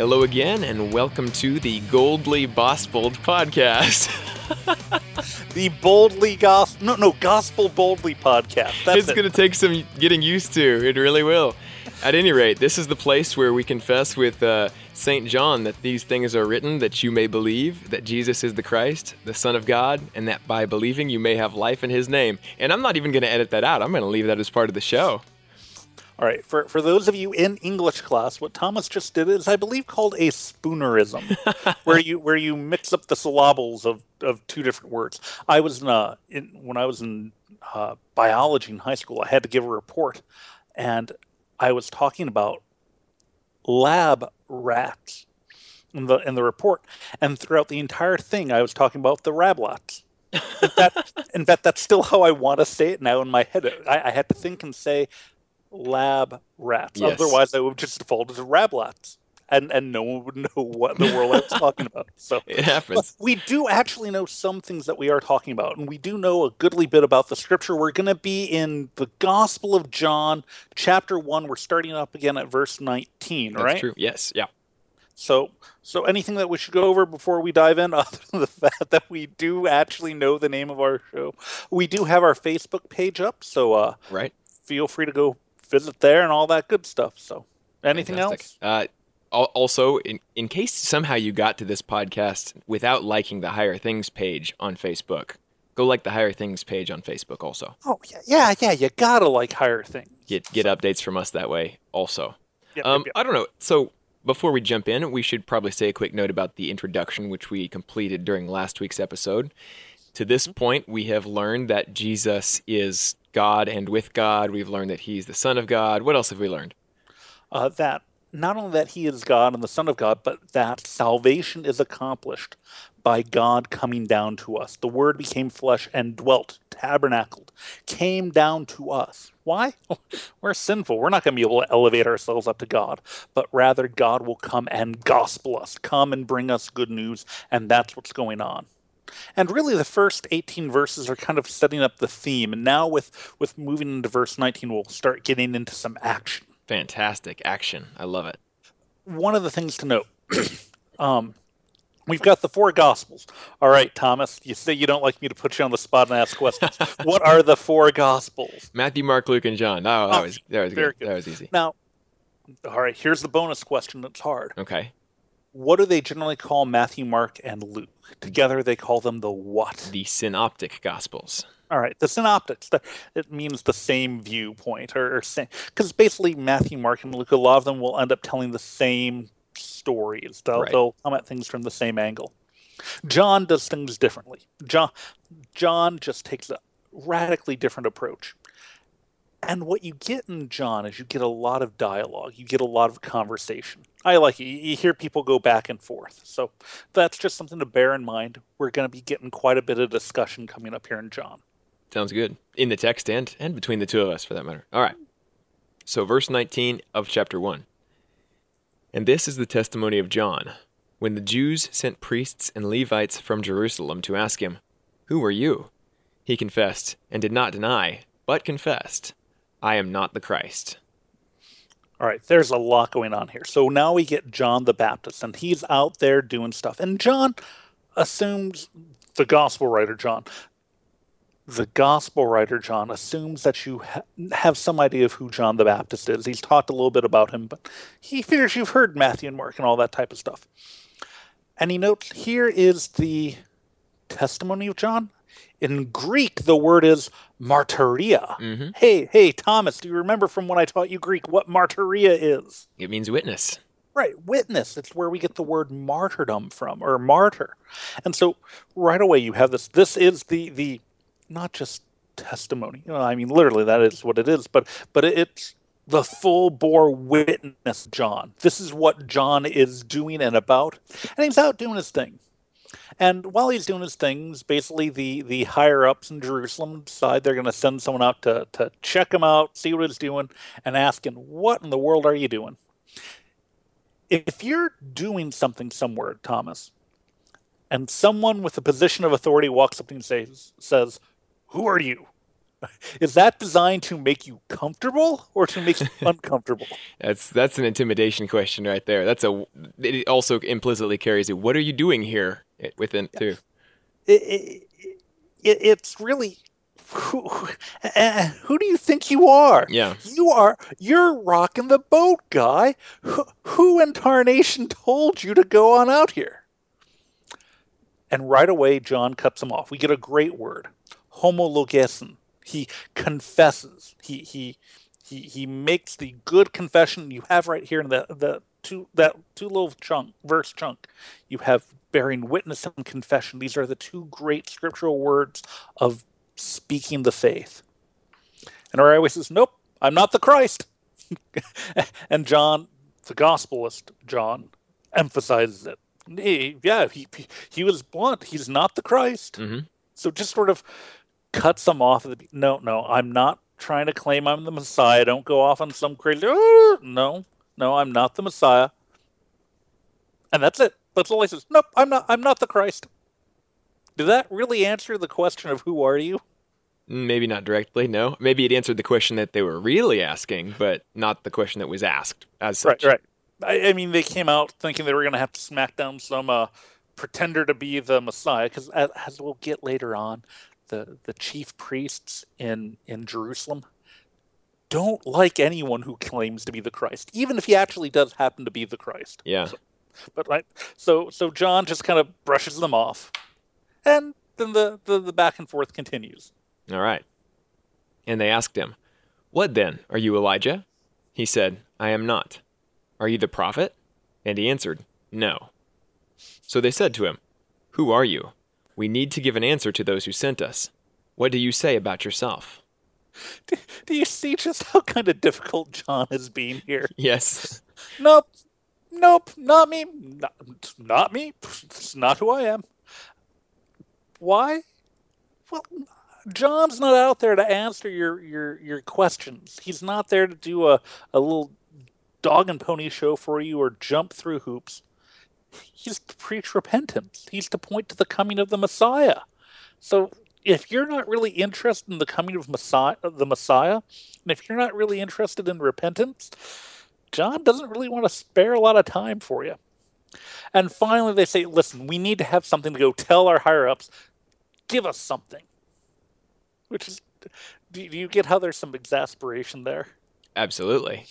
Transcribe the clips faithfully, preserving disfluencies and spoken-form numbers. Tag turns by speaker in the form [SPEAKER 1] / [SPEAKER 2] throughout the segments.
[SPEAKER 1] Hello again, and welcome to the Goldly Bospelled podcast.
[SPEAKER 2] The Boldly Gospel, no, no, Gospel Boldly podcast. That's
[SPEAKER 1] it's
[SPEAKER 2] it.
[SPEAKER 1] going to take some getting used to. It really will. At any rate, this is the place where we confess with uh, Saint John that these things are written that you may believe that Jesus is the Christ, the Son of God, and that by believing you may have life in his name. And I'm not even going to edit that out. I'm going to leave that as part of the show.
[SPEAKER 2] All right, for for those of you in English class, what Thomas just did is, I believe, called a spoonerism, where you where you mix up the syllables of, of two different words. I was in, uh, in when I was in uh, biology in high school, I had to give a report, and I was talking about lab rats in the in the report, and throughout the entire thing, I was talking about the rablats. In fact, in fact, that's still how I want to say it now in my head. I, I had to think and say lab rats.
[SPEAKER 1] Yes.
[SPEAKER 2] Otherwise, I would just default to rablats, and and no one would know what in the world I was talking about. So
[SPEAKER 1] It happens.
[SPEAKER 2] we do actually know some things that we are talking about, and we do know a goodly bit about the scripture. We're going to be in the Gospel of John, chapter one. We're starting up again at verse nineteen,
[SPEAKER 1] That's
[SPEAKER 2] right?
[SPEAKER 1] true. Yes, yeah.
[SPEAKER 2] So, so anything that we should go over before we dive in, other than the fact that we do actually know the name of our show, we do have our Facebook page up, so uh,
[SPEAKER 1] Right.
[SPEAKER 2] feel free to go visit there and all that good stuff. So, anything
[SPEAKER 1] Fantastic.
[SPEAKER 2] else?
[SPEAKER 1] Uh, al- also, in, in case somehow you got to this podcast without liking the Higher Things page on Facebook, go like the Higher Things page on Facebook also.
[SPEAKER 2] Oh yeah, yeah, yeah. You gotta like higher things.
[SPEAKER 1] Get get updates from us that way also.
[SPEAKER 2] Yep,
[SPEAKER 1] Um,
[SPEAKER 2] yep, yep.
[SPEAKER 1] I don't know. So before we jump in, we should probably say a quick note about the introduction, which we completed during last week's episode. To this point, we have learned that Jesus is God, and with God, we've learned that he's the Son of God. What else have we learned?
[SPEAKER 2] Uh, that not only that he is God and the Son of God, but that salvation is accomplished by God coming down to us. The Word became flesh and dwelt, tabernacled, came down to us. Why? We're sinful. We're not going to be able to elevate ourselves up to God, but rather God will come and gospel us, come and bring us good news, and that's what's going on. And really, the first eighteen verses are kind of setting up the theme. And now with, with moving into verse nineteen, we'll start getting into some action.
[SPEAKER 1] Fantastic action. I love it.
[SPEAKER 2] One of the things to note, um, we've got the four Gospels. All right, Thomas, you say you don't like me to put you on the spot and ask questions. What are the four Gospels?
[SPEAKER 1] Matthew, Mark, Luke, and John. Oh, that
[SPEAKER 2] Oh,
[SPEAKER 1] was that was
[SPEAKER 2] very
[SPEAKER 1] good.
[SPEAKER 2] good.
[SPEAKER 1] That was easy.
[SPEAKER 2] Now, all right, here's the bonus question that's hard.
[SPEAKER 1] Okay.
[SPEAKER 2] What do they generally call Matthew, Mark, and Luke? Together, they call them the what?
[SPEAKER 1] The Synoptic Gospels.
[SPEAKER 2] All right, the synoptics. The, it means the same viewpoint, or, or same, because basically Matthew, Mark, and Luke, a lot of them will end up telling the same stories. They'll,
[SPEAKER 1] Right.
[SPEAKER 2] they'll come at things from the same angle. John does things differently. John, John just takes a radically different approach. And what you get in John is you get a lot of dialogue. You get a lot of conversation. I like it. You hear people go back and forth. So that's just something to bear in mind. We're going to be getting quite a bit of discussion coming up here in John.
[SPEAKER 1] Sounds good. In the text and, and between the two of us, for that matter. All right. So verse nineteen of chapter one. And this is the testimony of John. When the Jews sent priests and Levites from Jerusalem to ask him, "Who are you?" He confessed, and did not deny, but confessed, "I am not the Christ."
[SPEAKER 2] All right, there's a lot going on here. So now we get John the Baptist, and he's out there doing stuff. And John assumes, the gospel writer John, the gospel writer John assumes that you ha- have some idea of who John the Baptist is. He's talked a little bit about him, but he figures you've heard Matthew and Mark and all that type of stuff. And he notes, here is the testimony of John. In Greek, the word is martyria.
[SPEAKER 1] Mm-hmm.
[SPEAKER 2] Hey, hey, Thomas, do you remember from when I taught you Greek what martyria is?
[SPEAKER 1] It means witness.
[SPEAKER 2] Right, witness. It's where we get the word martyrdom from, or martyr. And so right away you have this. This is the, the not just testimony. You know, I mean, literally that is what it is, but but it's the full bore witness of John. This is what John is doing and about. And he's out doing his thing. And while he's doing his things, basically the, the higher-ups in Jerusalem decide they're going to send someone out to, to check him out, see what he's doing, and ask him, what in the world are you doing? If you're doing something somewhere, Thomas, and someone with a position of authority walks up to you and says, says, "Who are you?" Is that designed to make you comfortable or to make you uncomfortable?
[SPEAKER 1] That's that's an intimidation question right there. That's a. It also implicitly carries a, what are you doing here within it too?
[SPEAKER 2] It, it, it, it's really who, uh, who do you think you are?
[SPEAKER 1] Yeah,
[SPEAKER 2] you are. You're rocking the boat, guy. Who, who in tarnation told you to go on out here? And right away, John cuts him off. We get a great word, homologesen. He confesses. He he he he makes the good confession you have right here in the the two that two little chunk verse chunk. You have bearing witness and confession. These are the two great scriptural words of speaking the faith. And our always says, "Nope, I'm not the Christ." And John, the gospelist John, emphasizes it. He, yeah, he he was blunt. He's not the Christ.
[SPEAKER 1] Mm-hmm.
[SPEAKER 2] So just sort of cuts them off. At the, no, no, I'm not trying to claim I'm the Messiah. Don't go off on some crazy. Oh, no, no, I'm not the Messiah. And that's it. That's all he says. Nope, I'm not. I'm not the Christ. Did that really answer the question of who are you?
[SPEAKER 1] Maybe not directly. No, maybe it answered the question that they were really asking, but not the question that was asked as such.
[SPEAKER 2] Right, right. I, I mean, they came out thinking they were going to have to smack down some uh, pretender to be the Messiah, because as, as we'll get later on, the the chief priests in in Jerusalem don't like anyone who claims to be the Christ, even if he actually does happen to be the Christ.
[SPEAKER 1] Yeah.
[SPEAKER 2] So, but right, so so John just kind of brushes them off, and then the, the the back and forth continues.
[SPEAKER 1] All right. And they asked him, "What then? Are you Elijah?" He said, "I am not." "Are you the prophet?" And he answered, "No." So they said to him, "Who are you? We need to give an answer to those who sent us. What do you say about yourself?"
[SPEAKER 2] Do, do you see just how kind of difficult John is being here?
[SPEAKER 1] Yes.
[SPEAKER 2] Nope. Nope. Not me. Not, not me. It's not who I am. Why? Well, John's not out there to answer your, your, your questions. He's not there to do a, a little dog and pony show for you or jump through hoops. He's to preach repentance. He's to point to the coming of the Messiah. So if you're not really interested in the coming of Messiah, the Messiah, and if you're not really interested in repentance, John doesn't really want to spare a lot of time for you. And finally they say, listen, we need to have something to go tell our higher-ups. Give us something. Which is, do you get how there's some exasperation there?
[SPEAKER 1] Absolutely.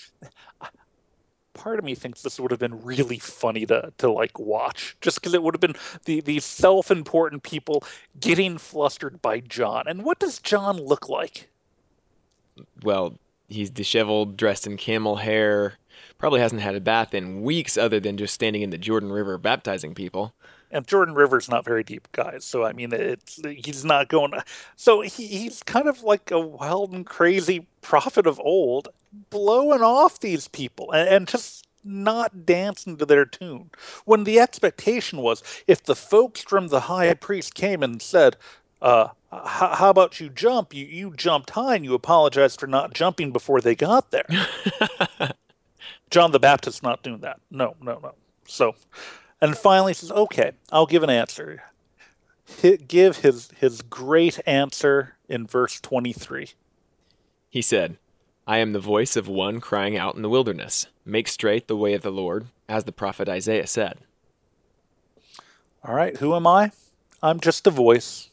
[SPEAKER 2] Part of me thinks this would have been really funny to, to like watch, just because it would have been the, these self-important people getting flustered by John. And what does John look like?
[SPEAKER 1] Well, he's disheveled, dressed in camel hair, probably hasn't had a bath in weeks other than just standing in the Jordan River baptizing people.
[SPEAKER 2] And Jordan River's not very deep, guys. So, I mean, it's he's not going... So he, he's kind of like a wild and crazy prophet of old, blowing off these people and, and just not dancing to their tune. When the expectation was, if the folks from the high priest came and said, uh, how about you jump? You, you jumped high and you apologized for not jumping before they got there. John the Baptist's not doing that. No, no, no. So... And finally he says, okay, I'll give an answer. He, give his, his great answer in verse twenty-three.
[SPEAKER 1] He said, "I am the voice of one crying out in the wilderness. Make straight the way of the Lord, as the prophet Isaiah said."
[SPEAKER 2] All right, who am I? I'm just a voice.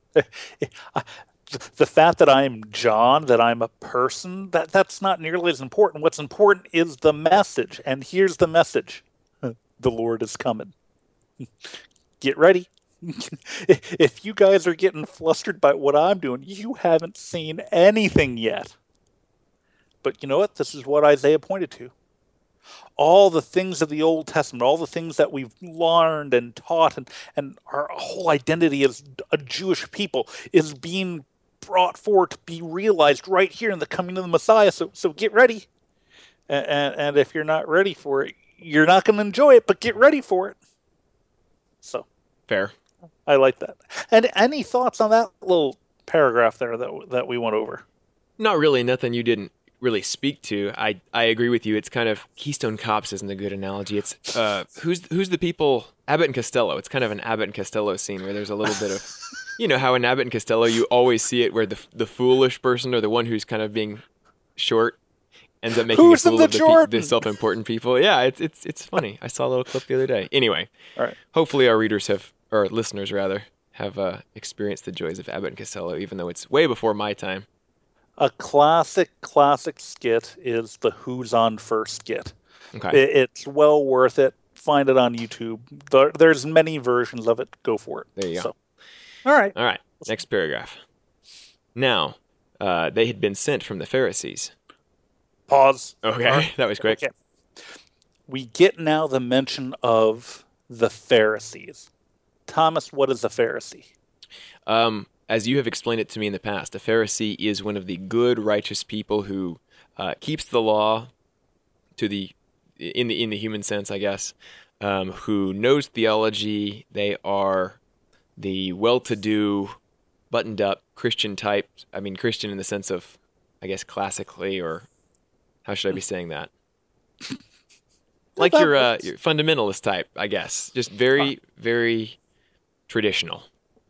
[SPEAKER 2] The fact that I'm John, that I'm a person, that, that's not nearly as important. What's important is the message. And here's the message. The Lord is coming. Get ready. If you guys are getting flustered by what I'm doing, you haven't seen anything yet. But you know what? This is what Isaiah pointed to. All the things of the Old Testament, all the things that we've learned and taught, and, and our whole identity as a Jewish people is being brought forward to be realized right here in the coming of the Messiah. So, so get ready. And, and, and if you're not ready for it, you're not going to enjoy it, but get ready for it. So
[SPEAKER 1] fair.
[SPEAKER 2] I like that. And any thoughts on that little paragraph there that that we went over?
[SPEAKER 1] Not really. Nothing you didn't really speak to. I, I agree with you. It's kind of Keystone Cops isn't a good analogy. It's uh who's who's the people Abbott and Costello. It's kind of an Abbott and Costello scene where there's a little bit of You know how in Abbott and Costello you always see it where the the foolish person or the one who's kind of being short ends up making
[SPEAKER 2] Who's
[SPEAKER 1] a
[SPEAKER 2] in
[SPEAKER 1] fool
[SPEAKER 2] the
[SPEAKER 1] of the, pe-
[SPEAKER 2] Jordan?
[SPEAKER 1] the self-important people. Yeah, it's it's it's funny. I saw a little clip the other day. Anyway,
[SPEAKER 2] All right.
[SPEAKER 1] hopefully our readers have, or listeners rather, have uh, experienced the joys of Abbott and Costello, even though it's way before my time.
[SPEAKER 2] A classic, classic skit is the Who's On First skit.
[SPEAKER 1] Okay.
[SPEAKER 2] It, it's well worth it. Find it on YouTube. There, there's many versions of it. Go for it.
[SPEAKER 1] There you go.
[SPEAKER 2] So, all right.
[SPEAKER 1] All right. Next paragraph. Now, uh, they had been sent from the Pharisees.
[SPEAKER 2] Pause.
[SPEAKER 1] Okay,
[SPEAKER 2] All right.
[SPEAKER 1] that was quick.
[SPEAKER 2] Okay. We get now the mention of the Pharisees. Thomas, what is a Pharisee?
[SPEAKER 1] Um, as you have explained it to me in the past, a Pharisee is one of the good, righteous people who uh, keeps the law to the in the in the human sense, I guess. Um, who knows theology? They are the well-to-do, buttoned-up Christian type. I mean, Christian in the sense of, I guess, classically, or how should I be saying that? Like your uh, your fundamentalist type, I guess. Just very, very traditional.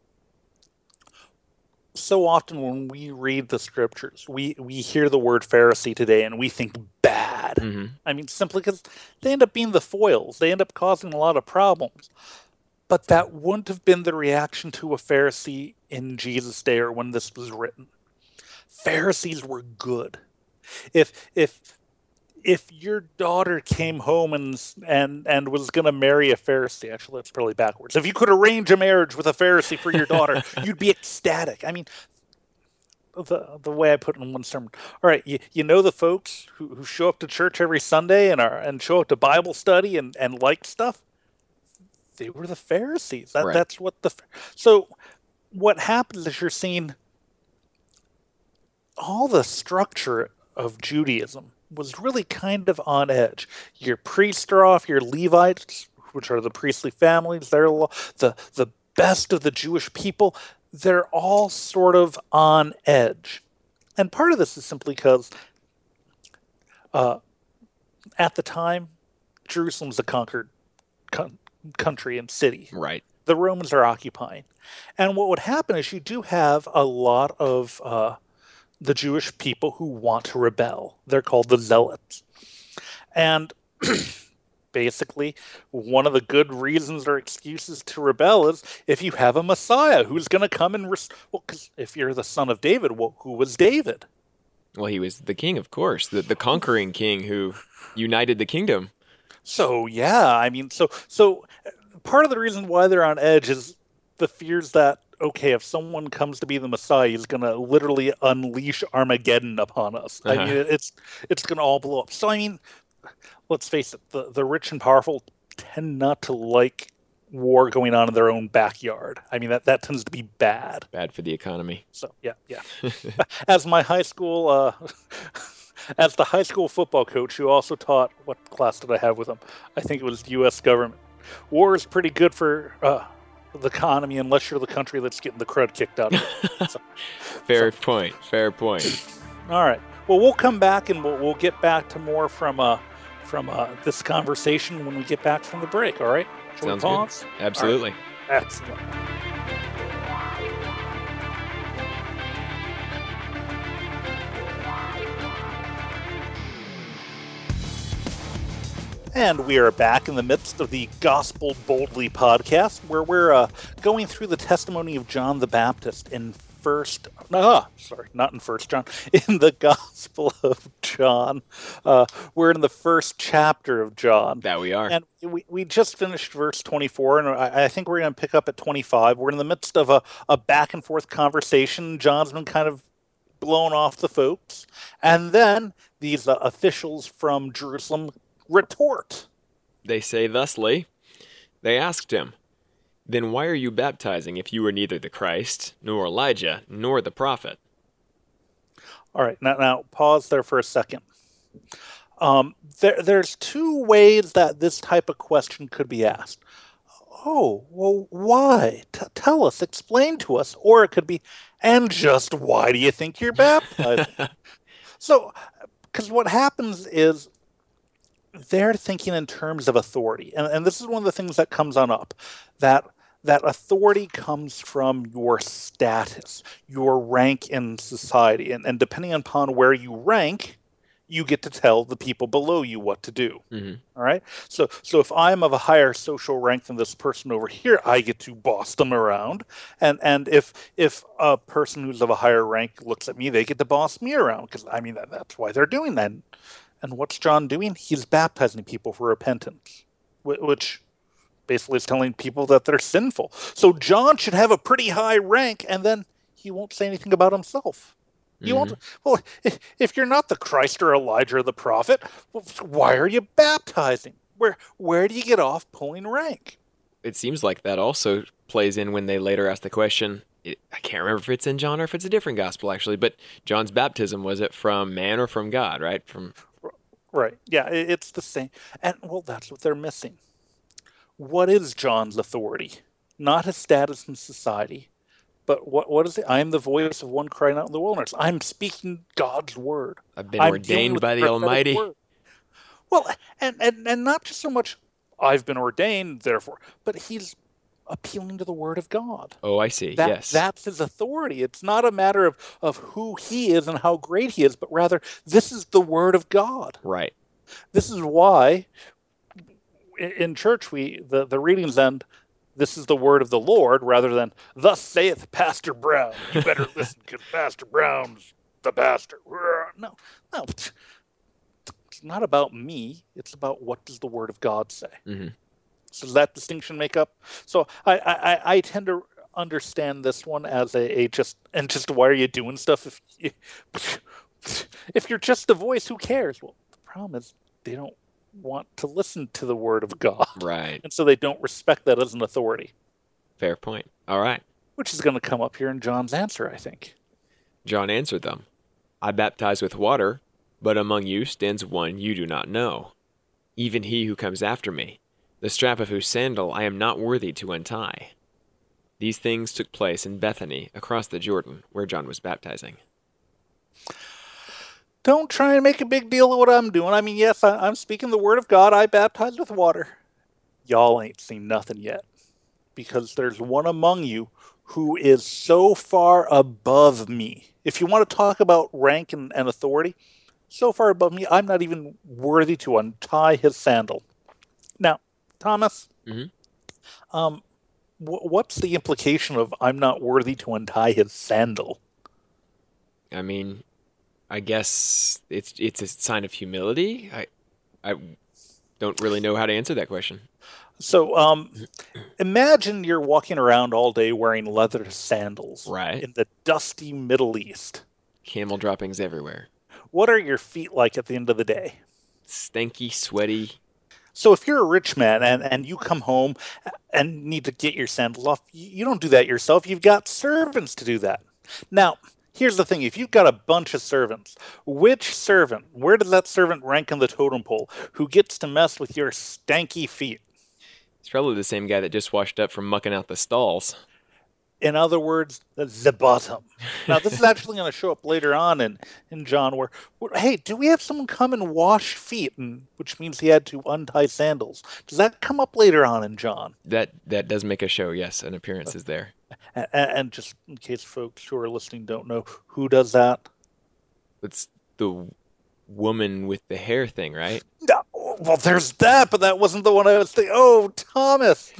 [SPEAKER 2] So often when we read the scriptures, we, we hear the word Pharisee today and we think bad.
[SPEAKER 1] Mm-hmm.
[SPEAKER 2] I mean, simply because they end up being the foils. They end up causing a lot of problems. But that wouldn't have been the reaction to a Pharisee in Jesus' day or when this was written. Pharisees were good. If if if your daughter came home and and and was going to marry a Pharisee, actually that's probably backwards. If you could arrange a marriage with a Pharisee for your daughter, you'd be ecstatic. I mean, the the way I put it in one sermon. All right, you, you know the folks who, who show up to church every Sunday and are and show up to Bible study and, and like stuff? They were the Pharisees. That,
[SPEAKER 1] right.
[SPEAKER 2] That's what the so what happens is you're seeing all the structure of Judaism was really kind of on edge. Your priests are off, your Levites, which are the priestly families, they're the the best of the Jewish people. They're all sort of on edge. And part of this is simply because uh, at the time, Jerusalem's a conquered con- country and city.
[SPEAKER 1] Right.
[SPEAKER 2] The Romans are occupying. And what would happen is you do have a lot of uh, the Jewish people who want to rebel. They're called the Zealots. And basically, one of the good reasons or excuses to rebel is if you have a Messiah who's going to come and... Res- well, because if you're the son of David, well, who was David?
[SPEAKER 1] Well, he was the king, of course, the, the conquering king who united the kingdom.
[SPEAKER 2] So, yeah, I mean, so so part of the reason why they're on edge is the fears that, okay, if someone comes to be the Messiah, he's going to literally unleash Armageddon upon us. Uh-huh. I mean, it's it's going to all blow up. So, I mean, let's face it, the, the rich and powerful tend not to like war going on in their own backyard. I mean, that, that tends to be bad.
[SPEAKER 1] Bad for the economy.
[SPEAKER 2] So, yeah, yeah. As my high school... Uh, As the high school football coach who also taught, what class did I have with him? I think it was the U S government. War is pretty good for uh, the economy unless you're the country that's getting the crud kicked out of it. So,
[SPEAKER 1] fair
[SPEAKER 2] so.
[SPEAKER 1] point. Fair point.
[SPEAKER 2] All right. Well, we'll come back and we'll, we'll get back to more from uh, from uh, this conversation when we get back from the break. All right? Shall
[SPEAKER 1] Sounds
[SPEAKER 2] we pause?
[SPEAKER 1] good. Absolutely.
[SPEAKER 2] Right. Excellent. And we are back in the midst of the Gospel Boldly podcast, where we're uh, going through the testimony of John the Baptist in first, ah, sorry, not in First John, in the Gospel of John. Uh, we're in the first chapter of John.
[SPEAKER 1] That we are.
[SPEAKER 2] And we, we just finished verse twenty-four, and I, I think we're going to pick up at twenty-five. We're in the midst of a, a back and forth conversation. John's been kind of blown off the folks. And then these uh, officials from Jerusalem retort.
[SPEAKER 1] They say thusly, they asked him, "Then why are you baptizing if you are neither the Christ, nor Elijah, nor the prophet?"
[SPEAKER 2] All right, now, now pause there for a second. Um, there, there's two ways that this type of question could be asked. Oh, well, why? T- tell us, explain to us. Or it could be, and just why do you think you're baptizing? So, because what happens is, they're thinking in terms of authority. And, and this is one of the things that comes on up, that that authority comes from your status, your rank in society. And, and depending upon where you rank, you get to tell the people below you what to do.
[SPEAKER 1] Mm-hmm.
[SPEAKER 2] All right. So, so if I'm of a higher social rank than this person over here, I get to boss them around. And and if if a person who's of a higher rank looks at me, they get to boss me around. Because I mean that, that's why they're doing that. And what's John doing? He's baptizing people for repentance, which basically is telling people that they're sinful. So John should have a pretty high rank, and then he won't say anything about himself. You
[SPEAKER 1] Mm-hmm.
[SPEAKER 2] won't. Well, if, if you're not the Christ or Elijah or the prophet, well, why are you baptizing? Where where do you get off pulling rank?
[SPEAKER 1] It seems like that also plays in when they later ask the question. It, I can't remember if it's in John or if it's a different gospel, actually, but John's baptism, was it from man or from God, right? From
[SPEAKER 2] Right. Yeah, it, it's the same. And, well, that's what they're missing. What is John's authority? Not his status in society, but what what is it? I am the voice of one crying out in the wilderness. I'm speaking God's word.
[SPEAKER 1] I've been
[SPEAKER 2] I'm dealing
[SPEAKER 1] ordained
[SPEAKER 2] with
[SPEAKER 1] by the
[SPEAKER 2] prophetic
[SPEAKER 1] Almighty.
[SPEAKER 2] word. Well, and, and, and not just so much, I've been ordained, therefore, but he's appealing to the word of God.
[SPEAKER 1] Oh, I see.
[SPEAKER 2] That,
[SPEAKER 1] Yes.
[SPEAKER 2] That's his authority. It's not a matter of, of who he is and how great he is, but rather, this is the word of God.
[SPEAKER 1] Right.
[SPEAKER 2] This is why in, in church, we the, the readings end, this is the word of the Lord, rather than, thus saith Pastor Brown. You better listen, because Pastor Brown's the pastor. No, no. It's not about me. It's about what does the word of God say.
[SPEAKER 1] Mm-hmm.
[SPEAKER 2] So does that distinction make up? So I, I, I tend to understand this one as a, a just, and just why are you doing stuff? If you, if you're just a voice, who cares? Well, the problem is they don't want to listen to the word of God.
[SPEAKER 1] Right.
[SPEAKER 2] And so they don't respect that as an authority.
[SPEAKER 1] Fair point. All right.
[SPEAKER 2] Which is going to come up here in John's answer, I think.
[SPEAKER 1] John answered them, I baptize with water, but among you stands one you do not know, even he who comes after me, the strap of whose sandal I am not worthy to untie. These things took place in Bethany, across the Jordan, where John was baptizing.
[SPEAKER 2] Don't try and make a big deal of what I'm doing. I mean, yes, I, I'm speaking the word of God. I baptize with water. Y'all ain't seen nothing yet. Because there's one among you who is so far above me. If you want to talk about rank and, and authority, so far above me, I'm not even worthy to untie his sandal. Now, Thomas,
[SPEAKER 1] Mm-hmm.
[SPEAKER 2] um, w- what's the implication of I'm not worthy to untie his sandal?
[SPEAKER 1] I mean, I guess it's it's a sign of humility. I I don't really know how to answer that question.
[SPEAKER 2] So, um, imagine you're walking around all day wearing leather sandals
[SPEAKER 1] Right.
[SPEAKER 2] in the dusty Middle East.
[SPEAKER 1] Camel droppings everywhere.
[SPEAKER 2] What are your feet like at the end of the day?
[SPEAKER 1] Stanky, sweaty.
[SPEAKER 2] So if you're a rich man and, and you come home and need to get your sandals off, you don't do that yourself. You've got servants to do that. Now, here's the thing. If you've got a bunch of servants, which servant, where does that servant rank on the totem pole who gets to mess with your stanky feet?
[SPEAKER 1] It's probably the same guy that just washed up from mucking out the stalls.
[SPEAKER 2] In other words, the bottom. Now, this is actually going to show up later on in, in John where, where, hey, do we have someone come and wash feet? And, which means he had to untie sandals. Does that come up later on in John?
[SPEAKER 1] That that does make a show, yes. An appearance is there.
[SPEAKER 2] And, and just in case folks who are listening don't know, who does that?
[SPEAKER 1] It's the woman with the hair thing, right?
[SPEAKER 2] No, well, there's that, but that wasn't the one I was thinking. Oh, Thomas.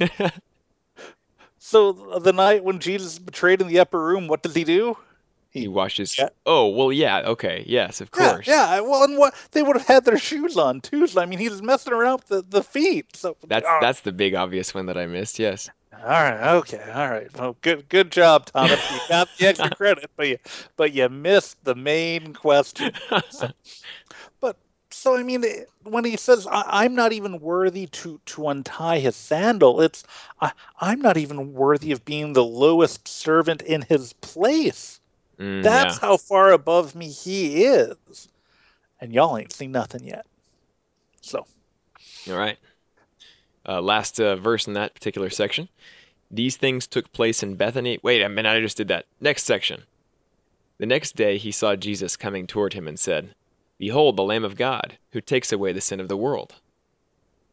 [SPEAKER 2] So the night when Jesus is betrayed in the upper room, what does he do?
[SPEAKER 1] He washes.
[SPEAKER 2] Yeah.
[SPEAKER 1] Oh, well, yeah. Okay. Yes, of
[SPEAKER 2] Yeah,
[SPEAKER 1] course.
[SPEAKER 2] yeah. Well, and what they would have had their shoes on too. So I mean, he was messing around with the, the feet. So
[SPEAKER 1] That's
[SPEAKER 2] oh.
[SPEAKER 1] that's the big obvious one that I missed. Yes.
[SPEAKER 2] All right. Okay. All right. Well, good good job, Thomas. You got the extra credit, but you but you missed the main question. So, but so I mean, when he says I, I'm not even worthy to to untie his sandal, it's I, I'm not even worthy of being the lowest servant in his place.
[SPEAKER 1] Mm,
[SPEAKER 2] That's
[SPEAKER 1] yeah.
[SPEAKER 2] how far above me he is. And y'all ain't seen nothing yet. So.
[SPEAKER 1] All right. Uh, last uh, verse in that particular section. These things took place in Bethany. Wait a minute, I just did that. Next section. The next day he saw Jesus coming toward him and said, Behold the Lamb of God, who takes away the sin of the world.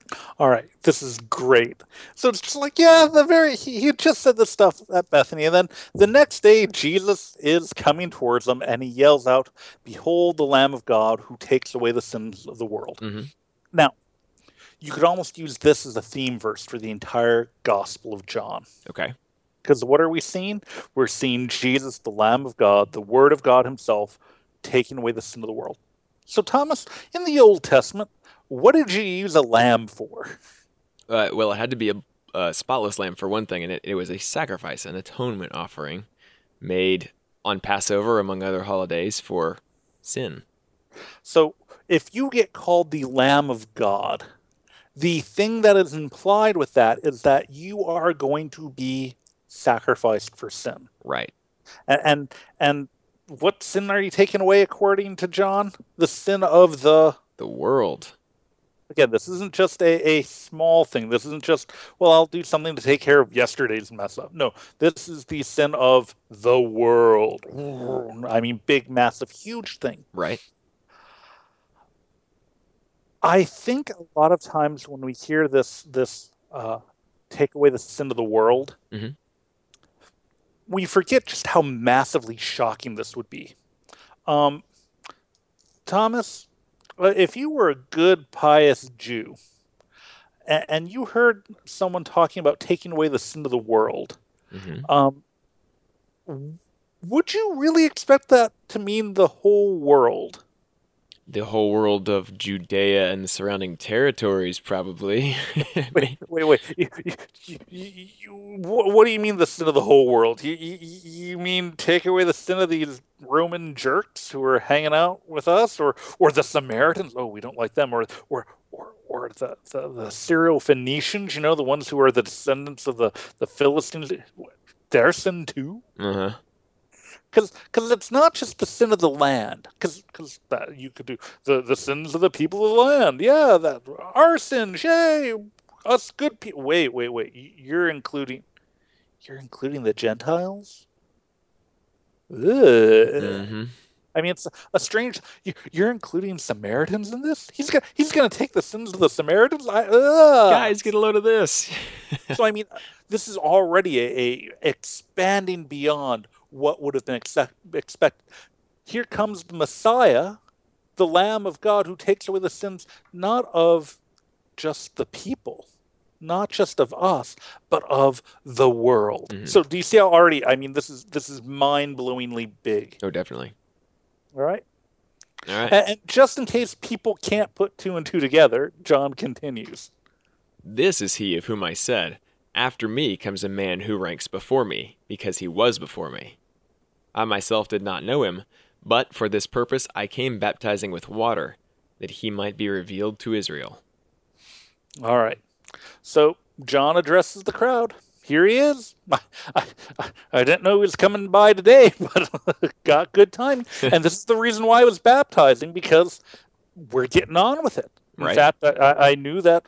[SPEAKER 2] All right, this is great. So it's just like, yeah, the very he, he just said this stuff at Bethany, and then the next day Jesus is coming towards them, and he yells out, "Behold, the Lamb of God who takes away the sins of the world."
[SPEAKER 1] Mm-hmm.
[SPEAKER 2] Now, you could almost use this as a theme verse for the entire Gospel of John.
[SPEAKER 1] Okay.
[SPEAKER 2] Because what are we seeing? We're seeing Jesus, the Lamb of God, the Word of God Himself, taking away the sin of the world. So, Thomas, in the Old Testament, what did you use a lamb for?
[SPEAKER 1] Uh, well, it had to be a, a spotless lamb for one thing, and it, it was a sacrifice, an atonement offering made on Passover, among other holidays, for sin.
[SPEAKER 2] So, if you get called the Lamb of God, the thing that is implied with that is that you are going to be sacrificed for sin.
[SPEAKER 1] Right.
[SPEAKER 2] And and, and what sin are you taking away according to John? The sin of the
[SPEAKER 1] The world.
[SPEAKER 2] Again, this isn't just a, a small thing. This isn't just, well, I'll do something to take care of yesterday's mess up. No, this is the sin of the world. I mean, big, massive, huge thing.
[SPEAKER 1] Right.
[SPEAKER 2] I think a lot of times when we hear this, this uh, take away the sin of the world,
[SPEAKER 1] mm-hmm.
[SPEAKER 2] we forget just how massively shocking this would be. Um, Thomas, if you were a good, pious Jew, and, and you heard someone talking about taking away the sin of the world,
[SPEAKER 1] mm-hmm.
[SPEAKER 2] um, would you really expect that to mean the whole world?
[SPEAKER 1] The whole world of Judea and the surrounding territories, probably.
[SPEAKER 2] wait, wait, wait. You, you, you, you, what do you mean the sin of the whole world? You, you, you mean take away the sin of these Roman jerks who are hanging out with us, or or the Samaritans? Oh, we don't like them, or or or, or the, the the Syro-Phoenicians. You know, the ones who are the descendants of the the Philistines. Their sin too.
[SPEAKER 1] Uh huh.
[SPEAKER 2] Because because it's not just the sin of the land. Because because you could do the, the sins of the people of the land. Yeah, that our sins. Yay, us good people. Wait, wait, wait. You're including you're including the Gentiles. Ugh.
[SPEAKER 1] Mm-hmm.
[SPEAKER 2] I mean, it's a strange. You're including Samaritans in this. He's gonna he's gonna take the sins of the Samaritans. I, ugh.
[SPEAKER 1] Guys, get a load of this.
[SPEAKER 2] So I mean, this is already a, a expanding beyond what would have been expect, expected. Here comes the Messiah, the Lamb of God, who takes away the sins not of just the people, not just of us, but of the world. Mm-hmm. So do you see how already? I mean, this is this is mind-blowingly big.
[SPEAKER 1] Oh, definitely.
[SPEAKER 2] All right.
[SPEAKER 1] All right.
[SPEAKER 2] And, and just in case people can't put two and two together, John continues.
[SPEAKER 1] This is he of whom I said, after me comes a man who ranks before me, because he was before me. I myself did not know him, but for this purpose I came baptizing with water, that he might be revealed to Israel.
[SPEAKER 2] All right. So John addresses the crowd. Here he is. I, I, I didn't know he was coming by today, but got good timing. And this is the reason why I was baptizing, because we're getting on with it. In
[SPEAKER 1] right.
[SPEAKER 2] fact, I, I knew that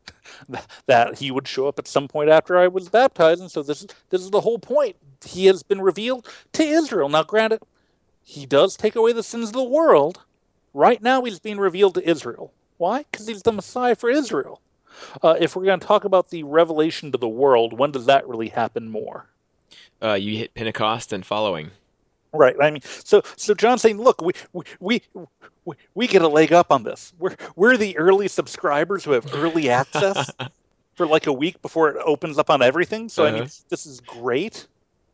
[SPEAKER 2] that he would show up at some point after I was baptizing. So this is this is the whole point. He has been revealed to Israel. Now, granted, he does take away the sins of the world. Right now, he's being revealed to Israel. Why? Because he's the Messiah for Israel. Uh, if we're going to talk about the revelation to the world, when does that really happen more?
[SPEAKER 1] Uh, you hit Pentecost and following.
[SPEAKER 2] Right. I mean, so so John's saying, look, we we we we get a leg up on this. We're we're the early subscribers who have early access for like a week before it opens up on everything. So uh-huh. I mean, this is great.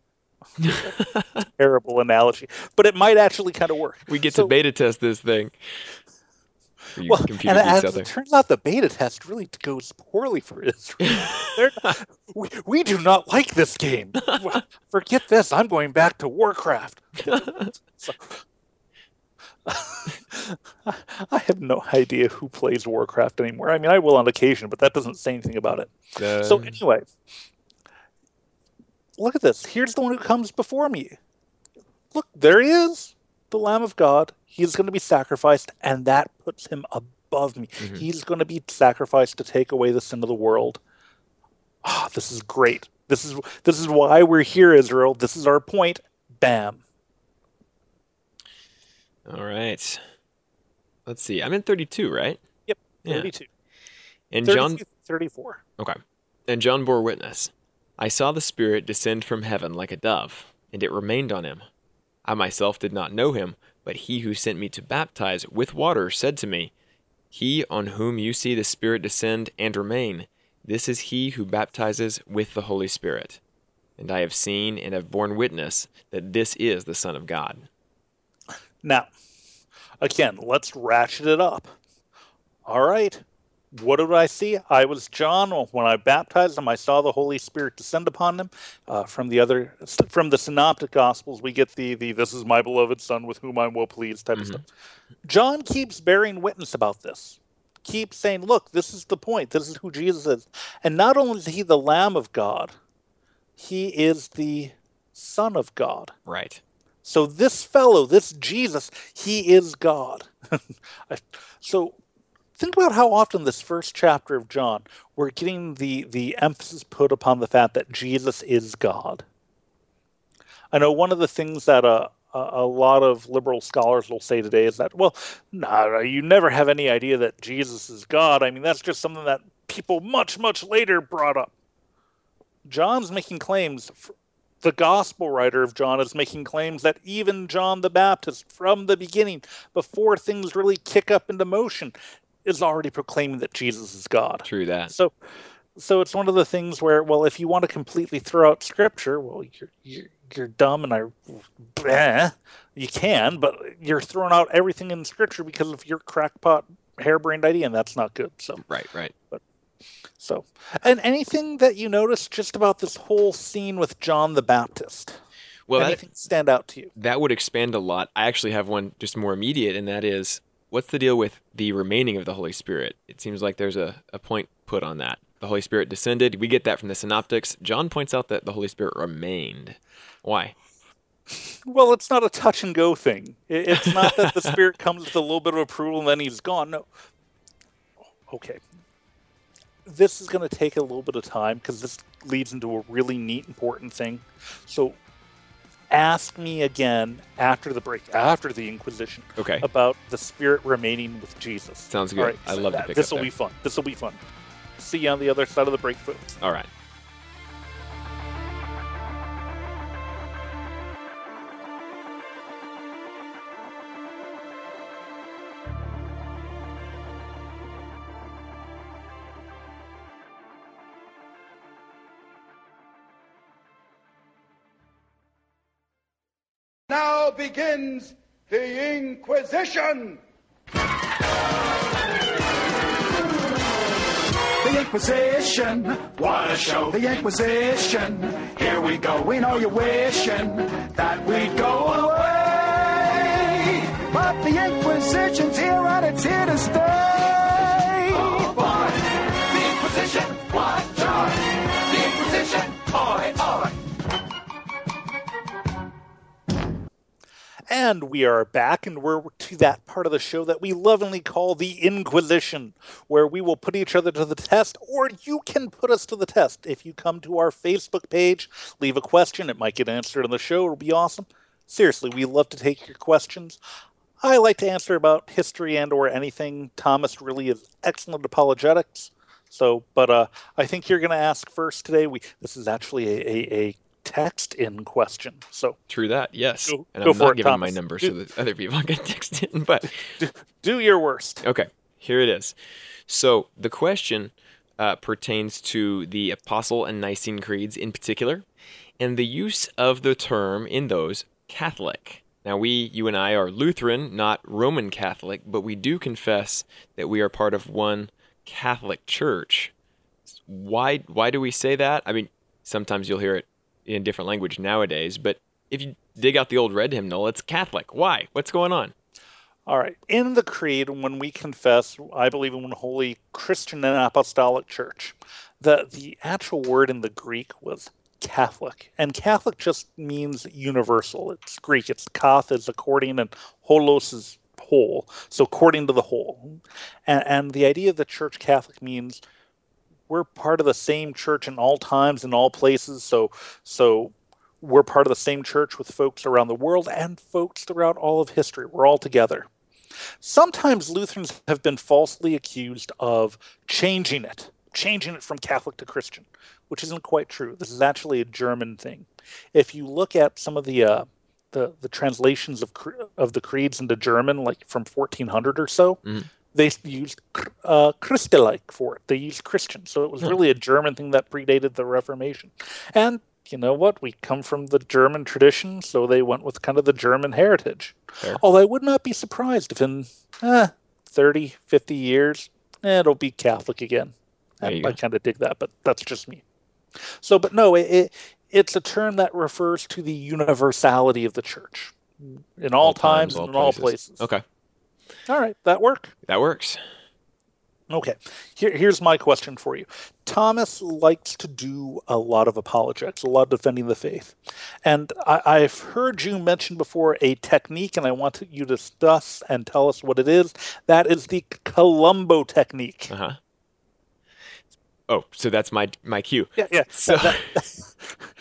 [SPEAKER 2] Terrible analogy, but it might actually kind of work.
[SPEAKER 1] We get
[SPEAKER 2] so,
[SPEAKER 1] to beta test this thing.
[SPEAKER 2] Well, and as it turns out, the beta test really goes poorly for Israel. we, we do not like this game. Forget this. I'm going back to Warcraft. So, I have no idea who plays Warcraft anymore. I mean, I will on occasion, but that doesn't say anything about it. Uh, so anyway, look at this. Here's the one who comes before me. Look, there he is. The Lamb of God. He's going to be sacrificed, and that puts him above me. Mm-hmm. He's going to be sacrificed to take away the sin of the world. Ah, oh, this is great. This is this is why we're here, Israel. This is our point. Bam.
[SPEAKER 1] All right. Let's see. I'm in thirty-two, right?
[SPEAKER 2] Yep, thirty-two.
[SPEAKER 1] And John,
[SPEAKER 2] thirty-two, thirty-four.
[SPEAKER 1] okay. And John bore witness. I saw the Spirit descend from heaven like a dove, and it remained on him. I myself did not know him, but he who sent me to baptize with water said to me, He on whom you see the Spirit descend and remain, this is he who baptizes with the Holy Spirit. And I have seen and have borne witness that this is the Son of God.
[SPEAKER 2] Now, again, let's ratchet it up. All right. What did I see? I was John. When I baptized him, I saw the Holy Spirit descend upon him. Uh, from the other, from the Synoptic Gospels, we get the, the "This is my beloved Son, with whom I'm well pleased" type mm-hmm. of stuff. John keeps bearing witness about this. Keeps saying, "Look, this is the point. This is who Jesus is." And not only is he the Lamb of God, he is the Son of God.
[SPEAKER 1] Right.
[SPEAKER 2] So this fellow, this Jesus, he is God. So. Think about how often this first chapter of John, we're getting the, the emphasis put upon the fact that Jesus is God. I know one of the things that a, a lot of liberal scholars will say today is that, well, no, you never have any idea that Jesus is God. I mean, that's just something that people much, much later brought up. John's making claims, the gospel writer of John is making claims that even John the Baptist, from the beginning, before things really kick up into motion, is already proclaiming that Jesus is God.
[SPEAKER 1] True that.
[SPEAKER 2] So, so it's one of the things where, well, if you want to completely throw out Scripture, well, you're you're, you're dumb, and I, bleh, you can, but you're throwing out everything in Scripture because of your crackpot, harebrained idea, and that's not good. So
[SPEAKER 1] right, right.
[SPEAKER 2] But so, and anything that you notice just about this whole scene with John the Baptist?
[SPEAKER 1] Well,
[SPEAKER 2] anything that, stand out to you?
[SPEAKER 1] That would expand a lot. I actually have one just more immediate, and that is, what's the deal with the remaining of the Holy Spirit? It seems like there's a, a point put on that. The Holy Spirit descended. We get that from the Synoptics. John points out that the Holy Spirit remained. Why?
[SPEAKER 2] Well, it's not a touch and go thing. It's not that the Spirit comes with a little bit of approval and then he's gone. No. Okay. This is going to take a little bit of time because this leads into a really neat, important thing. So ask me again after the break, after the Inquisition,
[SPEAKER 1] okay,
[SPEAKER 2] about the Spirit remaining with Jesus.
[SPEAKER 1] Sounds good. Right, I so love that. to pick
[SPEAKER 2] This
[SPEAKER 1] up
[SPEAKER 2] will be fun. This will be fun. See you on the other side of the break, folks.
[SPEAKER 1] All right.
[SPEAKER 3] Now begins the Inquisition!
[SPEAKER 4] The Inquisition, what a show. The Inquisition, here we go. We know you're wishing that we'd go away, but the Inquisition's here and it's here to stay.
[SPEAKER 3] Oh boy, the Inquisition, what joy. The Inquisition, oi, oi.
[SPEAKER 2] And we are back, and we're to that part of the show that we lovingly call the Inquisition, where we will put each other to the test, or you can put us to the test. If you come to our Facebook page, leave a question. It might get answered on the show. It'll be awesome. Seriously, we love to take your questions. I like to answer about history and or anything. Thomas really is excellent apologetics. So, but uh, I think you're going to ask first today. We This is actually a... a, a text in question. So
[SPEAKER 1] true that, yes.
[SPEAKER 2] Go,
[SPEAKER 1] and
[SPEAKER 2] go
[SPEAKER 1] I'm not
[SPEAKER 2] it,
[SPEAKER 1] giving
[SPEAKER 2] Thomas.
[SPEAKER 1] my number
[SPEAKER 2] do,
[SPEAKER 1] so that other people can text in, but
[SPEAKER 2] do, do your worst.
[SPEAKER 1] Okay, here it is. So the question uh, pertains to the Apostle and Nicene creeds in particular, and the use of the term in those Catholic. Now we, you and I, are Lutheran, not Roman Catholic, but we do confess that we are part of one Catholic church. Why? Why do we say that? I mean, sometimes you'll hear it in different language nowadays, but if you dig out the old red hymnal, it's Catholic. Why? What's going on?
[SPEAKER 2] All right. In the creed, when we confess, I believe in one holy Christian and apostolic church, the, the actual word in the Greek was Catholic. And Catholic just means universal. It's Greek. It's kath is according and holos is whole. So according to the whole. And, and the idea of the church Catholic means we're part of the same church in all times and all places. So, so we're part of the same church with folks around the world and folks throughout all of history. We're all together. Sometimes Lutherans have been falsely accused of changing it, changing it from Catholic to Christian, which isn't quite true. This is actually a German thing. If you look at some of the uh, the, the translations of of the creeds into German, like from fourteen hundred or so, mm-hmm. they used uh, Christelike for it. They used Christian. So it was really a German thing that predated the Reformation. And you know what? We come from the German tradition, so they went with kind of the German heritage. Fair. Although I would not be surprised if in eh, thirty, fifty years, eh, it'll be Catholic again. I, I kind of dig that, but that's just me. So, but no, it, it, it's a term that refers to the universality of the church in all, all times, times and in all places.
[SPEAKER 1] Okay.
[SPEAKER 2] All right, that work?
[SPEAKER 1] That works.
[SPEAKER 2] Okay, Here, here's my question for you. Thomas likes to do a lot of apologetics, a lot of defending the faith. And I, I've heard you mention before a technique, and I want you to discuss and tell us what it is. That is the Columbo technique.
[SPEAKER 1] Uh-huh. Oh, so that's my my cue.
[SPEAKER 2] Yeah, yeah.
[SPEAKER 1] So...
[SPEAKER 2] That, that...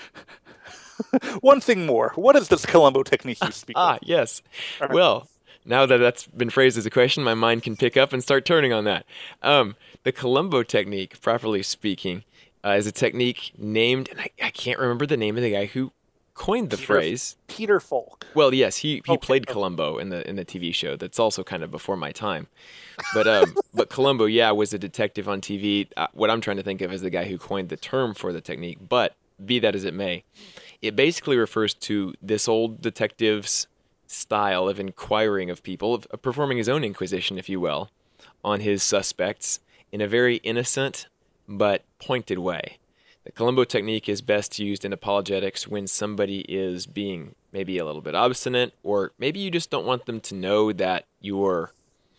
[SPEAKER 2] One thing more. What is this Columbo technique you speak
[SPEAKER 1] ah,
[SPEAKER 2] of?
[SPEAKER 1] Ah, yes.
[SPEAKER 2] Right.
[SPEAKER 1] Well... Now that that's been phrased as a question, my mind can pick up and start turning on that. Um, the Columbo technique, properly speaking, uh, is a technique named, and I, I can't remember the name of the guy who coined the
[SPEAKER 2] Peter,
[SPEAKER 1] phrase.
[SPEAKER 2] Peter Falk.
[SPEAKER 1] Well, yes, he, he
[SPEAKER 2] okay.
[SPEAKER 1] played Columbo in the in the T V show. That's also kind of before my time. But um, but Columbo, yeah, was a detective on T V. Uh, what I'm trying to think of is the guy who coined the term for the technique. But be that as it may, it basically refers to this old detective's style of inquiring of people, of, of performing his own inquisition, if you will, on his suspects in a very innocent but pointed way. The Columbo technique is best used in apologetics when somebody is being maybe a little bit obstinate, or maybe you just don't want them to know that you're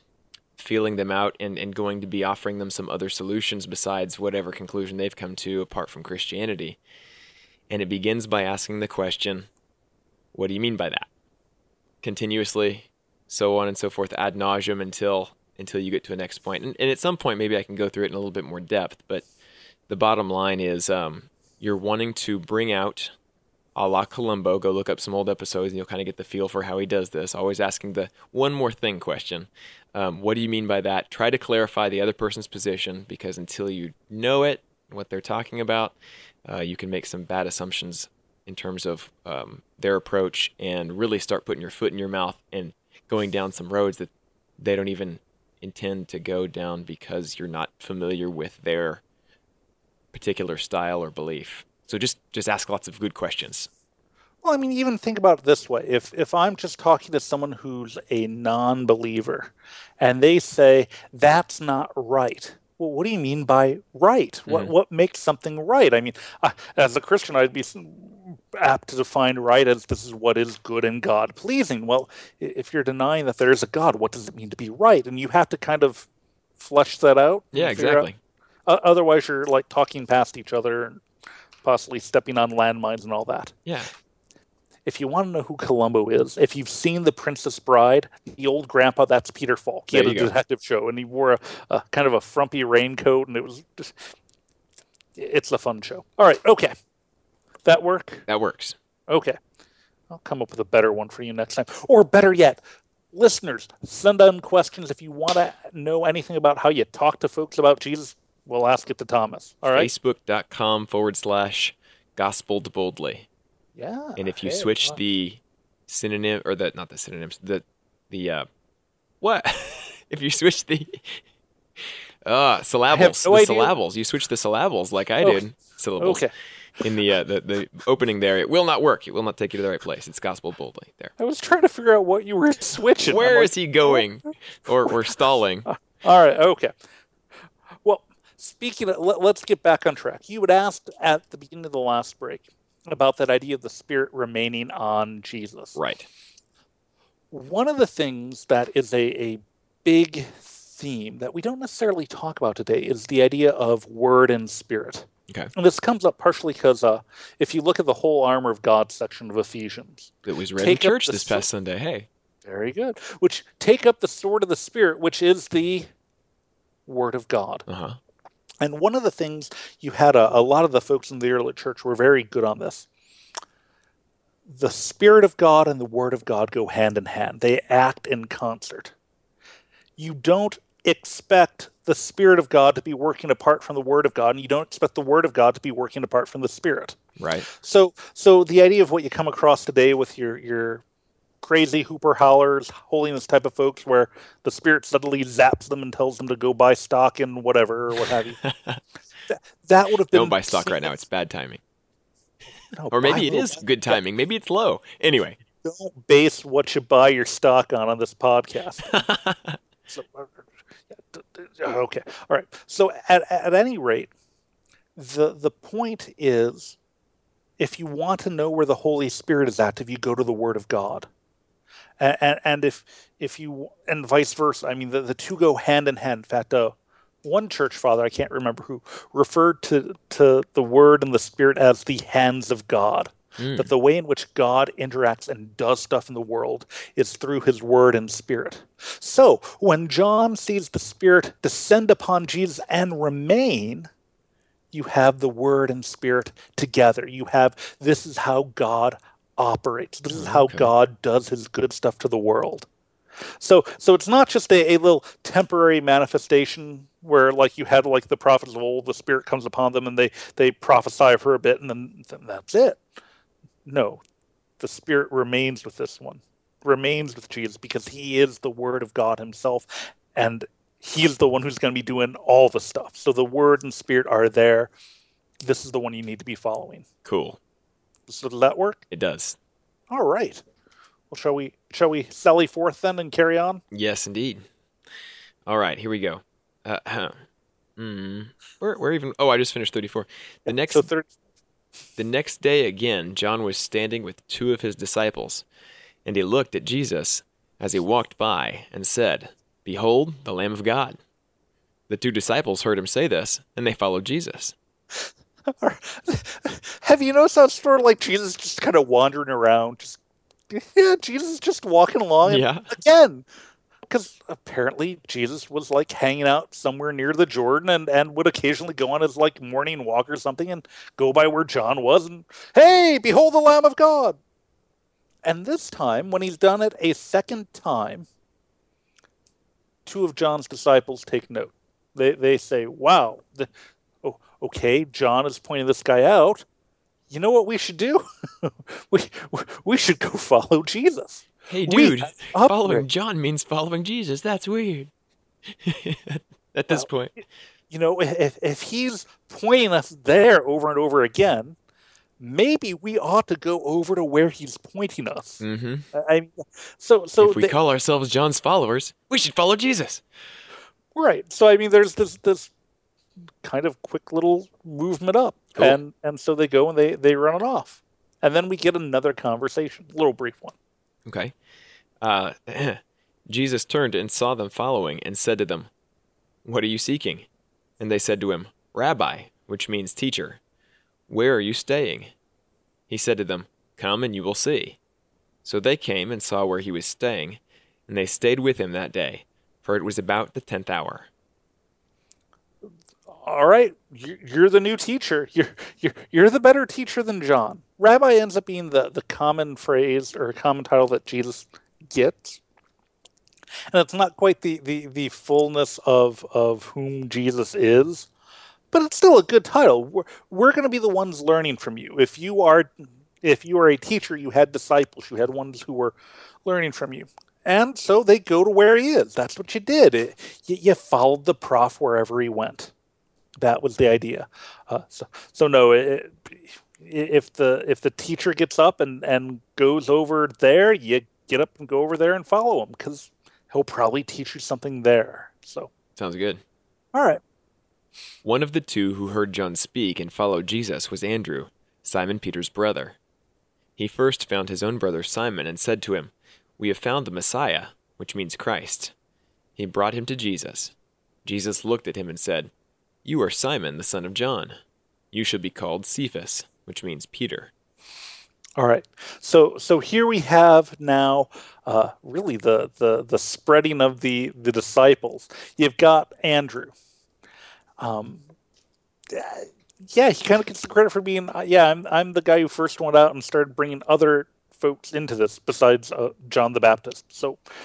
[SPEAKER 1] feeling them out and, and going to be offering them some other solutions besides whatever conclusion they've come to apart from Christianity. And it begins by asking the question, what do you mean by that? Continuously, so on and so forth, ad nauseum until until you get to a next point. And, and at some point, maybe I can go through it in a little bit more depth, but the bottom line is um, you're wanting to bring out, a la Columbo, go look up some old episodes and you'll kind of get the feel for how he does this, always asking the one more thing question. Um, what do you mean by that? Try to clarify the other person's position, because until you know it, what they're talking about, uh, you can make some bad assumptions in terms of um, their approach and really start putting your foot in your mouth and going down some roads that they don't even intend to go down because you're not familiar with their particular style or belief. So just, just ask lots of good questions.
[SPEAKER 2] Well, I mean, even think about it this way. If if I'm just talking to someone who's a non-believer and they say, that's not right, well, what do you mean by right? Mm-hmm. What what makes something right? I mean, I, as a Christian, I'd be apt to define right as this is what is good and God-pleasing. Well, if you're denying that there is a God, what does it mean to be right? And you have to kind of flesh that out.
[SPEAKER 1] Yeah, exactly.
[SPEAKER 2] Uh, otherwise, you're like talking past each other and possibly stepping on landmines and all that.
[SPEAKER 1] Yeah.
[SPEAKER 2] If you want to know who Columbo is, if you've seen The Princess Bride, the old grandpa, that's Peter Falk. He
[SPEAKER 1] there
[SPEAKER 2] had a
[SPEAKER 1] go.
[SPEAKER 2] detective show, and he wore a, a kind of a frumpy raincoat, and it was just, it's a fun show. All right, okay. That work?
[SPEAKER 1] That works.
[SPEAKER 2] Okay. I'll come up with a better one for you next time. Or better yet, listeners, send in questions. If you want to know anything about how you talk to folks about Jesus, we'll ask it to Thomas. All right?
[SPEAKER 1] Facebook.com forward slash gospeled boldly.
[SPEAKER 2] Yeah.
[SPEAKER 1] And if you
[SPEAKER 2] hey,
[SPEAKER 1] switch
[SPEAKER 2] wow.
[SPEAKER 1] the synonym, or the, not the synonyms, the, the, uh, what? If you switch the, uh, syllables,
[SPEAKER 2] no
[SPEAKER 1] the
[SPEAKER 2] idea.
[SPEAKER 1] syllables, you switch the syllables like I
[SPEAKER 2] Oh,
[SPEAKER 1] did, syllables.
[SPEAKER 2] Okay.
[SPEAKER 1] In the, uh, the the opening there, it will not work. It will not take you to the right place. It's gospel boldly there.
[SPEAKER 2] I was trying to figure out what you were switching.
[SPEAKER 1] Where
[SPEAKER 2] I'm
[SPEAKER 1] is
[SPEAKER 2] like,
[SPEAKER 1] he going, or or stalling?
[SPEAKER 2] All right. Okay. Well, speaking of, let, let's get back on track. You had asked at the beginning of the last break about that idea of the Spirit remaining on Jesus.
[SPEAKER 1] Right.
[SPEAKER 2] One of the things that is a, a big theme that we don't necessarily talk about today is the idea of Word and Spirit.
[SPEAKER 1] Okay.
[SPEAKER 2] And this comes up partially because uh, if you look at the whole armor of God section of Ephesians.
[SPEAKER 1] It was read in
[SPEAKER 2] take up
[SPEAKER 1] church
[SPEAKER 2] the
[SPEAKER 1] this
[SPEAKER 2] sword-
[SPEAKER 1] past Sunday. Hey.
[SPEAKER 2] Very good. Which take up the sword of the Spirit, which is the Word of God.
[SPEAKER 1] Uh-huh.
[SPEAKER 2] And one of the things you had, a, a lot of the folks in the early church were very good on this. The Spirit of God and the Word of God go hand in hand. They act in concert. you don't expect the Spirit of God to be working apart from the Word of God, and you don't expect the Word of God to be working apart from the Spirit.
[SPEAKER 1] Right.
[SPEAKER 2] So, so the idea of what you come across today with your your crazy hooper howlers, holiness type of folks, where the Spirit suddenly zaps them and tells them to go buy stock in whatever or what have you. that, that would have been.
[SPEAKER 1] Don't buy stock right now; it's bad timing.
[SPEAKER 2] No,
[SPEAKER 1] Or maybe
[SPEAKER 2] buy
[SPEAKER 1] it
[SPEAKER 2] low,
[SPEAKER 1] is
[SPEAKER 2] buy-
[SPEAKER 1] good timing. Maybe it's low. Anyway.
[SPEAKER 2] Don't base what you buy your stock on on this podcast. So, okay, all right. So at at any rate, the the point is, if you want to know where the Holy Spirit is active, you go to the Word of God, and and, and if if you and vice versa. I mean, the, the two go hand in hand. In fact, uh, one church father, I can't remember who, referred to to the Word and the Spirit as the hands of God.
[SPEAKER 1] Mm.
[SPEAKER 2] That the way in which God interacts and does stuff in the world is through his Word and Spirit. So, when John sees the Spirit descend upon Jesus and remain, you have the Word and Spirit together. You have, this is how God operates. This is how
[SPEAKER 1] Okay.
[SPEAKER 2] God does his good stuff to the world. So, so it's not just a, a little temporary manifestation where, like, you had like the prophets of old, the Spirit comes upon them and they, they prophesy for a bit and then, then that's it. No, the Spirit remains with this one, remains with Jesus, because he is the Word of God himself, and he is the one who's going to be doing all the stuff. So the Word and Spirit are there. This is the one you need to be following.
[SPEAKER 1] Cool.
[SPEAKER 2] So does that work?
[SPEAKER 1] It does.
[SPEAKER 2] All right. Well, shall we shall we sally forth then and carry on?
[SPEAKER 1] Yes, indeed. All right, here we go. Uh, huh. mm, where, where even? Oh, I just finished thirty-four. The next,
[SPEAKER 2] So third.
[SPEAKER 1] the next day again, John was standing with two of his disciples, and he looked at Jesus as he walked by and said, "Behold, the Lamb of God." The two disciples heard him say this, and they followed Jesus.
[SPEAKER 2] Have you noticed how it's sort of like Jesus just kind of wandering around, just yeah, Jesus just walking along. And
[SPEAKER 1] Yeah.
[SPEAKER 2] again, because apparently Jesus was like hanging out somewhere near the Jordan and, and would occasionally go on his like morning walk or something and go by where John was and, hey, behold the Lamb of God. And this time, when he's done it a second time, two of John's disciples take note. They they say, wow, the, oh, okay, John is pointing this guy out. You know what we should do? we we should go follow Jesus.
[SPEAKER 1] Hey,
[SPEAKER 2] We
[SPEAKER 1] dude,
[SPEAKER 2] have upgrade.
[SPEAKER 1] following John means following Jesus. That's weird. At this
[SPEAKER 2] Well,
[SPEAKER 1] point.
[SPEAKER 2] You know, if if he's pointing us there over and over again, maybe we ought to go over to where he's pointing us.
[SPEAKER 1] Mm-hmm.
[SPEAKER 2] I mean, so so
[SPEAKER 1] If we
[SPEAKER 2] they-
[SPEAKER 1] call ourselves John's followers, we should follow Jesus.
[SPEAKER 2] right. So I mean, there's this this kind of quick little movement up,
[SPEAKER 1] Cool.
[SPEAKER 2] and and so they go and they they run it off, and then we get another conversation, a little brief one.
[SPEAKER 1] Okay. Uh, Jesus turned and saw them following and said to them, "What are you seeking?" And they said to him, "Rabbi," which means teacher, "where are you staying?" He said to them, "Come and you will see." So they came and saw where he was staying, and they stayed with him that day, for it was about the tenth hour.
[SPEAKER 2] All right, you're, you're the new teacher. You're you're you're the better teacher than John. Rabbi ends up being the the common phrase or common title that Jesus gets, and it's not quite the the the fullness of of whom Jesus is, but it's still a good title. We're we're going to be the ones learning from you. If you are if you are a teacher, you had disciples. You had ones who were learning from you. And so they go to where he is. That's what you did. It, you, you followed the prof wherever he went. That was the idea. Uh, so, so no. It, if the if the teacher gets up and, and goes over there, you get up and go over there and follow him because he'll probably teach you something there. So,
[SPEAKER 1] Sounds good.
[SPEAKER 2] all right.
[SPEAKER 1] One of the two who heard John speak and followed Jesus was Andrew, Simon Peter's brother. He first found his own brother Simon and said to him, "We have found the Messiah," which means Christ. He brought him to Jesus. Jesus looked at him and said, "You are Simon, the son of John. You shall be called Cephas," which means Peter.
[SPEAKER 2] All right. So so here we have now uh, really the, the the spreading of the the disciples. You've got Andrew. Um, yeah, he kind of gets the credit for being. Uh, yeah, I'm I'm the guy who first went out and started bringing other folks into this besides uh, John the Baptist. So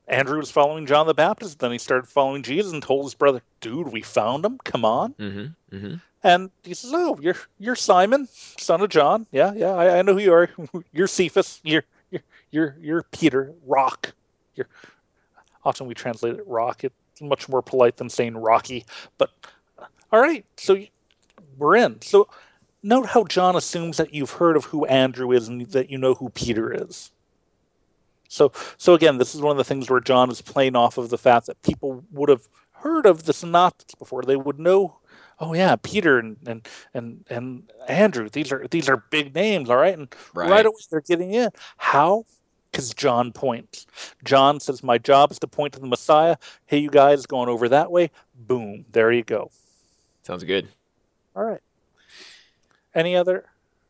[SPEAKER 2] Andrew was following John the Baptist. Then he started following Jesus and told his brother, "Dude, we found him. Come on."
[SPEAKER 1] Mm-hmm. Mm-hmm.
[SPEAKER 2] And he says, "Oh, you're you're Simon, son of John. Yeah, yeah, I, I know who you are. You're Cephas. You're you're you're you're Peter. Rock. You're." Often we translate it rock. It's much more polite than saying Rocky. But uh, all right, so we're in. So note how John assumes that you've heard of who Andrew is and that you know who Peter is. So so again, this is one of the things where John is playing off of the fact that people would have heard of the synoptics before. They would know, oh yeah, Peter and and and, and Andrew. These are these are big names, all right? And
[SPEAKER 1] Right.
[SPEAKER 2] right away they're getting in. How? Because John points. John says, "My job is to point to the Messiah. Hey, you guys, going over that way." Boom. There you go.
[SPEAKER 1] Sounds good.
[SPEAKER 2] All right. Any other?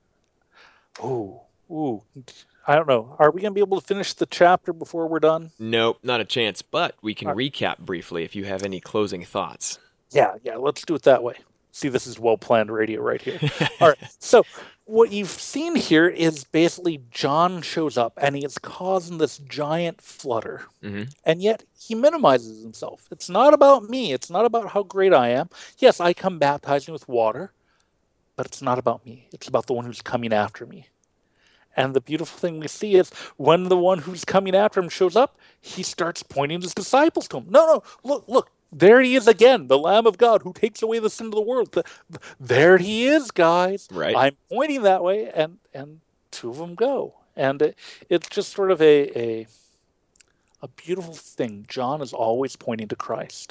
[SPEAKER 2] Ooh, ooh. I don't know. Are we going to be able to finish the chapter before we're done?
[SPEAKER 1] Nope, not a chance, but we can
[SPEAKER 2] All right.
[SPEAKER 1] recap briefly if you have any closing thoughts.
[SPEAKER 2] Yeah, yeah. Let's do it that way. See, this is well-planned radio right here. All right. So what you've seen here is basically John shows up and he is causing this giant flutter.
[SPEAKER 1] Mm-hmm.
[SPEAKER 2] And yet he minimizes himself. It's not about me. It's not about how great I am. Yes, I come baptizing with water, but it's not about me. It's about the one who's coming after me. And the beautiful thing we see is when the one who's coming after him shows up, he starts pointing his disciples to him. No, no, look, look. There he is again, the Lamb of God who takes away the sin of the world. The, the, there he is, guys.
[SPEAKER 1] Right.
[SPEAKER 2] I'm pointing that way, and, and two of them go. And it, it's just sort of a, a a beautiful thing. John is always pointing to Christ.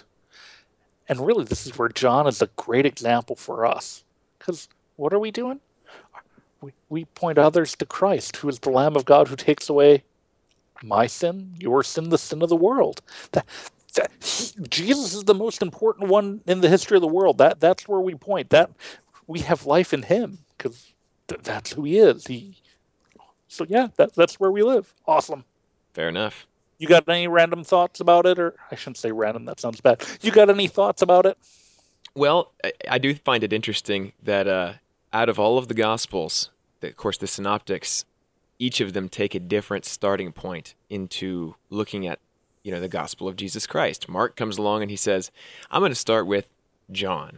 [SPEAKER 2] And really, this is where John is a great example for us. Because what are we doing? We, we point others to Christ, who is the Lamb of God who takes away my sin, your sin, the sin of the world. That, that, he, Jesus is the most important one in the history of the world. That That's where we point. That we have life in him, because th- that's who he is. He, so yeah, that, that's where we live. Awesome.
[SPEAKER 1] Fair enough.
[SPEAKER 2] You got any random thoughts about it? Or I shouldn't say random, that sounds bad. You got any thoughts about it?
[SPEAKER 1] Well, I, I do find it interesting that uh, out of all of the Gospels, the, of course, the Synoptics, each of them take a different starting point into looking at, you know, the Gospel of Jesus Christ. Mark comes along and he says, I'm going to start with John.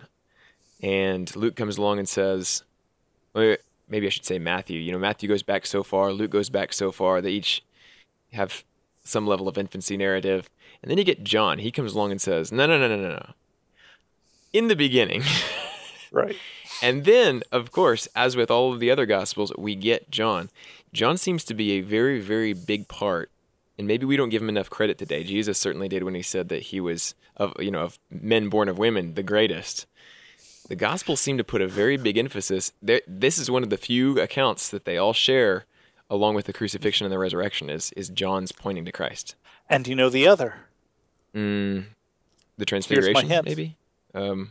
[SPEAKER 1] And Luke comes along and says, well, maybe I should say Matthew. You know, Matthew goes back so far, Luke goes back so far. They each have some level of infancy narrative. And then you get John. He comes along and says, no, no, no, no, no, no. In the beginning.
[SPEAKER 2] Right.
[SPEAKER 1] And then, of course, as with all of the other Gospels, we get John. John seems to be a very, very big part, and maybe we don't give him enough credit today. Jesus certainly did when he said that he was, of you know, of men born of women, the greatest. The Gospels seem to put a very big emphasis. There, this is one of the few accounts that they all share, along with the crucifixion and the resurrection, is, is John's pointing to Christ.
[SPEAKER 2] And do you know the other?
[SPEAKER 1] Mm, the Transfiguration,
[SPEAKER 2] hint.
[SPEAKER 1] maybe? Um,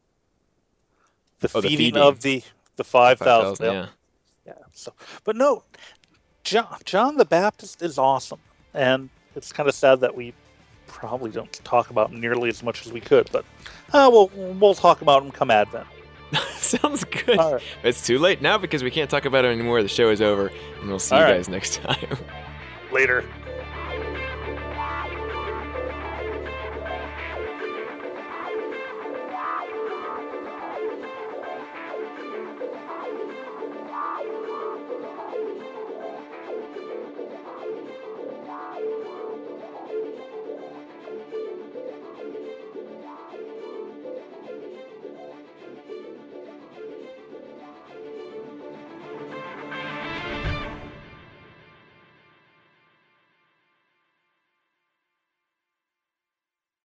[SPEAKER 2] The,
[SPEAKER 1] Oh, the
[SPEAKER 2] feeding,
[SPEAKER 1] feeding.
[SPEAKER 2] of the the five thousand.
[SPEAKER 1] yeah.
[SPEAKER 2] Yeah. So, but no, John, John the Baptist is awesome, and it's kind of sad that we probably don't talk about him nearly as much as we could. But uh, we'll we'll talk about him come Advent.
[SPEAKER 1] Sounds good.
[SPEAKER 2] All right.
[SPEAKER 1] It's too late now because we can't talk about it anymore. The show is over, and we'll see
[SPEAKER 2] All
[SPEAKER 1] you
[SPEAKER 2] right.
[SPEAKER 1] guys next time.
[SPEAKER 2] Later.